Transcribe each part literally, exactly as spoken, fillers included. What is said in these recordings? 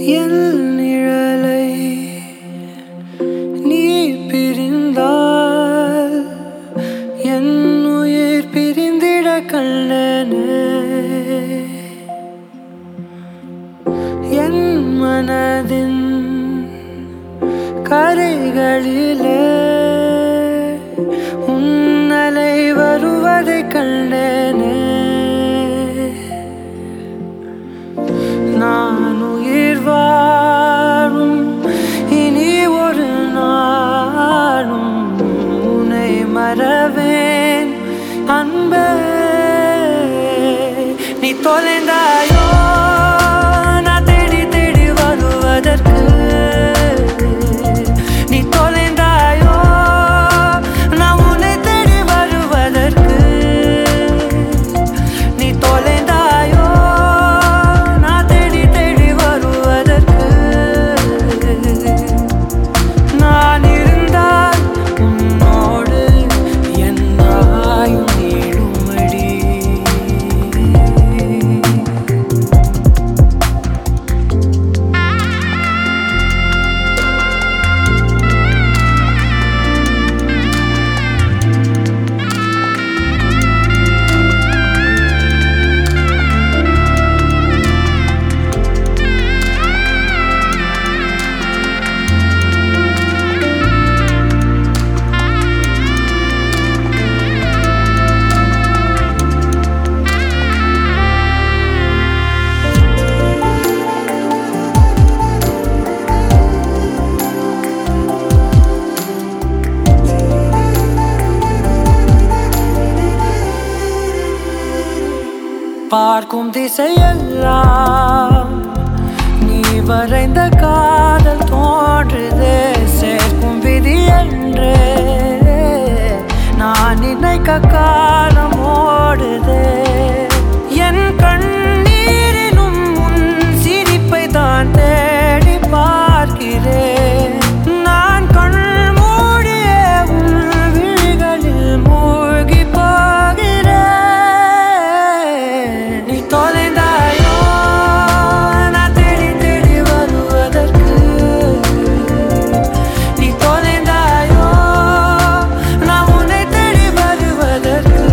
என் நிழலை நீ பிரிந்தால் என் உயிர் பிரிந்திட கண்டனே. என் மனதின் கரைகளிலே உன்னலை வருவதை கண்டனே. நான் உயிர் வாழும் இனி ஒரு நாளும் உன்னை மறவேன் அன்பே. நீ தொலைந்தாயோ நான் தேடி தேடி வருவதற்கு. நீ தொலைந்தாயோ நான் உன்னை தேடி வருவதற்கு. நீ தொலைந்தாயோ நான் தேடி தேடி வருவதற்கு. நான் இருந்தால் உன்னோடு என் ஆயுள் நீளுமடி. பார்க்கும் திசையெல்லாம் நீ வரைந்த காதல் தோன்றுதே. சேர்க்கும் விதி என்றே நான் நினைக்க காலம் ஓடுதே. என் கண்ணீரிலும் உன் சிரிப்பை தான் தேடி பார்க்கிறேன். நான் கண் மூடிய உன் விழிகளில் மூழ்கி போகிறேன். நீ தொலைந்தாயோ நான் தேடி தேடி வருவதற்கு. நீ தொலைந்தாயோ நான் உன்னை தேடி வருவதற்கு.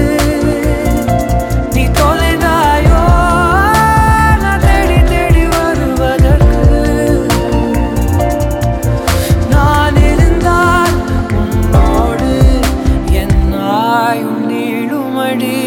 நீ தொலைந்தாயோ நான் தேடி தேடி வருவதற்கு. நான் இருந்தால் உன்னோடு என் ஆயுள் நீளுமடி.